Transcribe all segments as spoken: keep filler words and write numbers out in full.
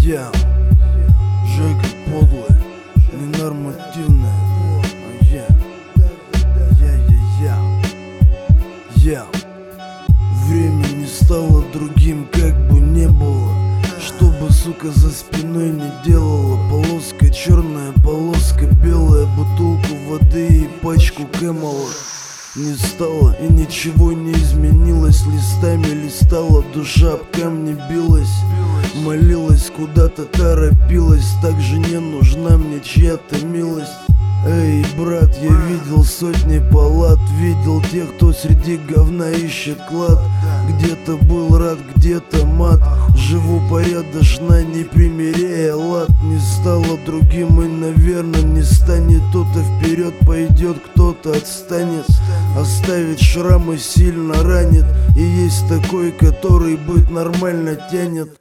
Я, Жека подлая, ненормативная. А я, я, я, я. Время не стало другим, как бы не было. Чтобы, сука, за спиной не делала. Полоска черная, полоска белая. Бутылку воды и пачку Кэмела не стало, и ничего не изменилось. Листами листала, душа об камни билась. Молилась, куда-то торопилась. Так же не нужна мне чья-то милость. Эй, брат, я видел сотни палат. Видел тех, кто среди говна ищет клад. Где-то был рад, где-то мат. Живу порядочно, не примиряя лад. Не стало другим и, наверное, не станет. Кто-то вперед пойдет, кто-то отстанет. Оставить шрамы сильно ранит. И есть такой, который быть нормально тянет.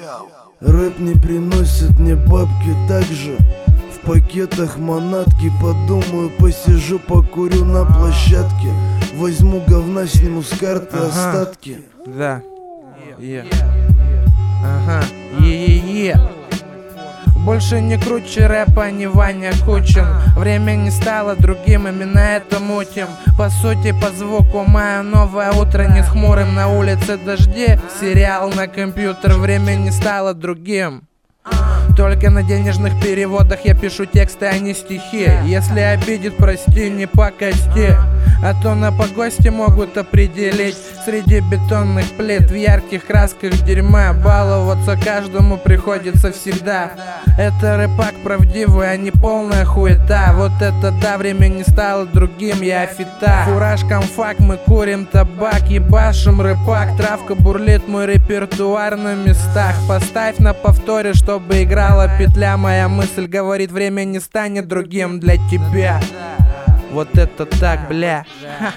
Рэп не приносит мне бабки так же. В пакетах манатки, подумаю, посижу, покурю на площадке. Возьму говна, сниму с карты ага. остатки. Да. Е. Ага. Е-е-е. Больше не круче рэпа, не Ваня Кучин. Время не стало другим, именно это мутим. По сути, по звуку мое новое утро не с хмурым. На улице дожди, сериал на компьютер. Время не стало другим. Только на денежных переводах я пишу тексты, а не стихи. Если обидит, прости, не по кости. А то на погосте могут определить. Среди бетонных плит в ярких красках дерьма баловаться каждому приходится всегда. Это рэпак правдивый, а не полная хуета. Вот это да, время не стало другим, я фита. Фураж, комфак, мы курим табак, ебашим рэпак. Травка бурлит, мой репертуар на местах. Поставь на повторе, чтобы играла петля. Моя мысль говорит, время не станет другим для тебя. Вот это так, бля.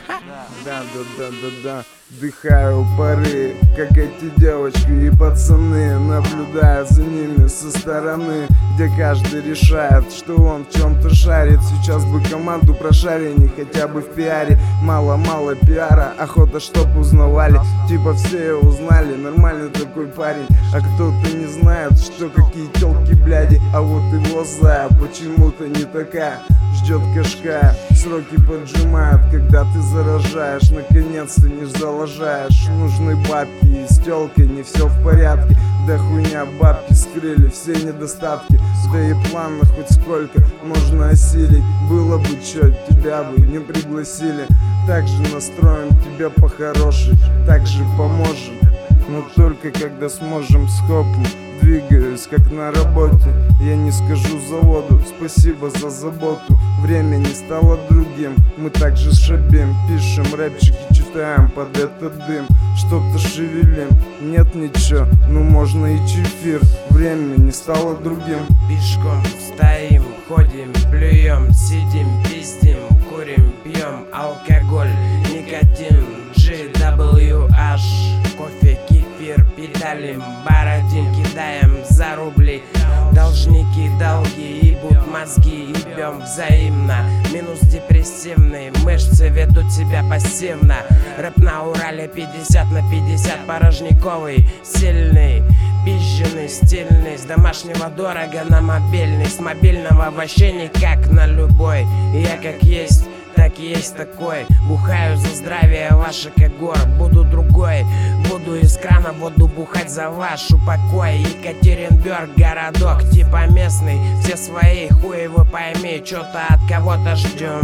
Да, да, да, да, да. Вдыхаю пары, как эти девочки и пацаны. Наблюдая за ними со стороны, где каждый решает, что он в чем-то шарит. Сейчас бы команду прошарили, хотя бы в пиаре. Мало-мало пиара, охота, чтоб узнавали. Типа все узнали, нормальный такой парень. А кто-то не знает, что какие телки бляди. А вот его зая почему-то не такая. Ждет кашка, сроки поджимают, когда ты заражаешь. Наконец-то не залажаешь. Нужны бабки, и с телкой не все в порядке. Да хуйня, бабки скрыли все недостатки. Да и планы хоть сколько можно осилить. Было бы чё, тебя бы не пригласили. Так же настроим тебя по-хорошей, так же поможем. Но только когда сможем с хопом. Двигаюсь как на работе. Я не скажу заводу спасибо за заботу. Время не стало другим. Мы также шабим, пишем рэпчики, читаем под этот дым. Что-то шевелим, нет ничего, ну можно и чефир. Время не стало другим. Пешком стоим, ходим, плюем, сидим, пиздим, курим, пьем. Алкоголь, никотин, джи дабл ю эйч. Кофе, кефир, педалим, бородим, кидаем за рубли. Должники, долги, ебут мозги, ебем взаимно. Минус депрессивный, мышцы ведут себя пассивно. Рэп на Урале пятьдесят на пятьдесят, порожниковый, сильный, пизженный, стильный. С домашнего дорого на мобильный, с мобильного вообще никак на любой. Я как есть, так есть такой. Бухаю за здравие ваших гор. Буду другой, буду из крана воду бухать за ваш упокой. Екатеринбург, городок типа местный. Все свои, хуй его пойми. Чё-то от кого-то ждем,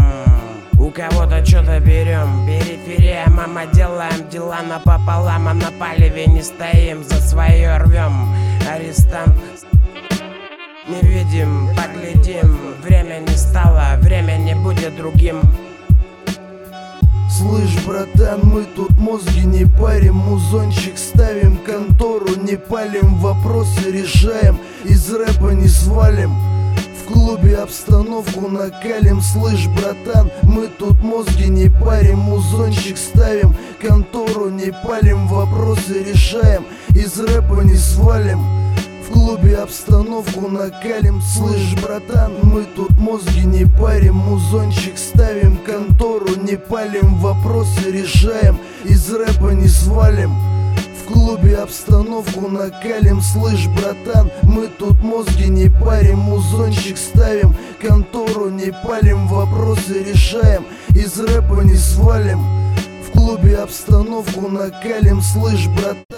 у кого-то что-то берем. Периферия, мама, делаем дела напополам. А на палеве не стоим, за свое рвем. Арестант не видим, поглядим. Время не стало, время не будет другим. Слышь, братан, мы тут мозги не парим. Музончик ставим, контору не палим. Вопросы решаем, из рэпа не свалим. В клубе обстановку накалим. Слышь, братан, мы тут мозги не парим. Музончик ставим, контору не палим. Вопросы решаем, из рэпа не свалим. В клубе обстановку накалим. Слышь, братан, мы тут мозги не парим. Музончик ставим, контору не палим. Вопросы решаем, из рэпа не свалим. В В клубе обстановку накалим, слышь, братан, мы тут мозги не парим, музончик ставим, контору не палим, вопросы решаем, из рэпа не свалим. В клубе обстановку накалим, слышь, братан.